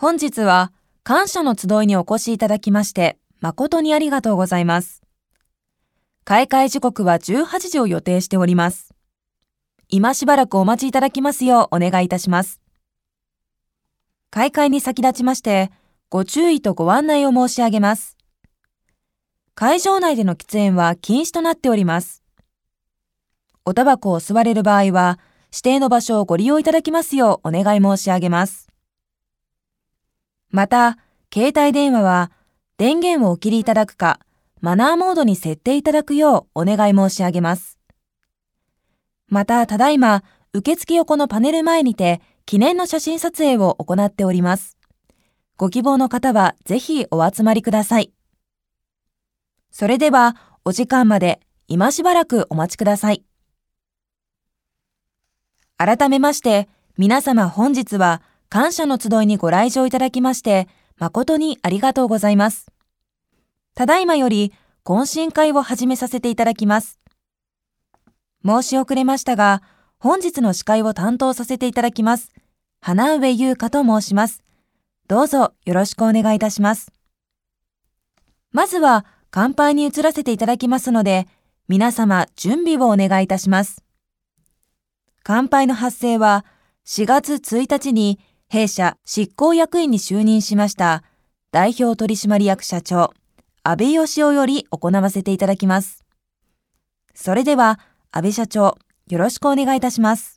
本日は感謝の集いにお越しいただきまして誠にありがとうございます。開会時刻は18時を予定しております。今しばらくお待ちいただきますようお願いいたします。開会に先立ちましてご注意とご案内を申し上げます。会場内での喫煙は禁止となっております。おタバコを吸われる場合は指定の場所をご利用いただきますようお願い申し上げます。また、携帯電話は電源をお切りいただくか、マナーモードに設定いただくようお願い申し上げます。また、ただいま、受付横のパネル前にて記念の写真撮影を行っております。ご希望の方はぜひお集まりください。それでは、お時間まで今しばらくお待ちください。改めまして、皆様本日は感謝の集いにご来場いただきまして、誠にありがとうございます。ただいまより懇親会を始めさせていただきます。申し遅れましたが、本日の司会を担当させていただきます、花上優香と申します。どうぞよろしくお願いいたします。まずは乾杯に移らせていただきますので、皆様準備をお願いいたします。乾杯の発声は4月1日に弊社執行役員に就任しました代表取締役社長安倍義雄より行わせていただきます。それでは安倍社長、よろしくお願いいたします。